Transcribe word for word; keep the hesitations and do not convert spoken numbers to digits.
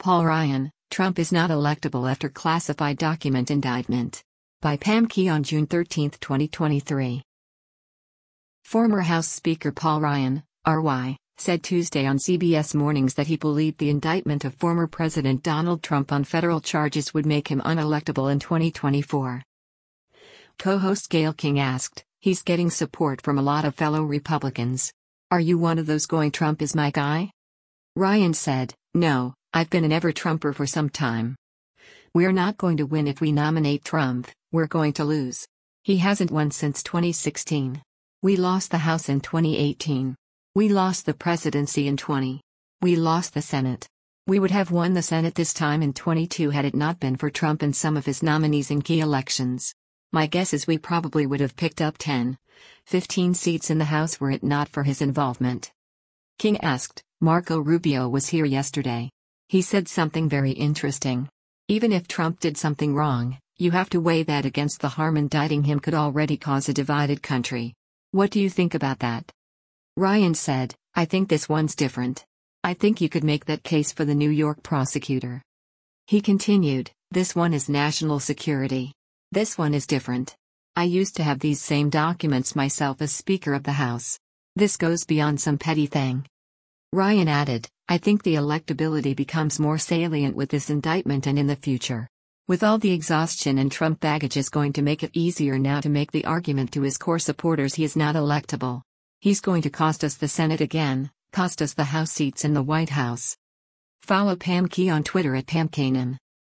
Paul Ryan, Trump is not electable after classified document indictment. By Pam Key on June thirteenth, twenty twenty-three. Former House Speaker Paul Ryan, R Y, said Tuesday on C B S Mornings that he believed the indictment of former President Donald Trump on federal charges would make him unelectable in twenty twenty-four. Co-host Gayle King asked, "He's getting support from a lot of fellow Republicans. Are you one of those going Trump is my guy?" Ryan said, "No, I've been an ever-Trumper for some time. We're not going to win if we nominate Trump, we're going to lose. He hasn't won since twenty sixteen. We lost the House in twenty eighteen. We lost the presidency in twenty. We lost the Senate. We would have won the Senate this time in twenty-two had it not been for Trump and some of his nominees in key elections. My guess is we probably would have picked up ten, fifteen seats in the House were it not for his involvement." King asked, "Marco Rubio was here yesterday. He said something very interesting. Even if Trump did something wrong, you have to weigh that against the harm indicting him could already cause a divided country. What do you think about that?" Ryan said, "I think this one's different. I think you could make that case for the New York prosecutor." He continued, "This one is national security. This one is different. I used to have these same documents myself as Speaker of the House. This goes beyond some petty thing." Ryan added, "I think the electability becomes more salient with this indictment and in the future. With all the exhaustion and Trump baggage is going to make it easier now to make the argument to his core supporters he is not electable. He's going to cost us the Senate again, cost us the House seats in the White House." Follow Pam Key on Twitter at Pam Kanan.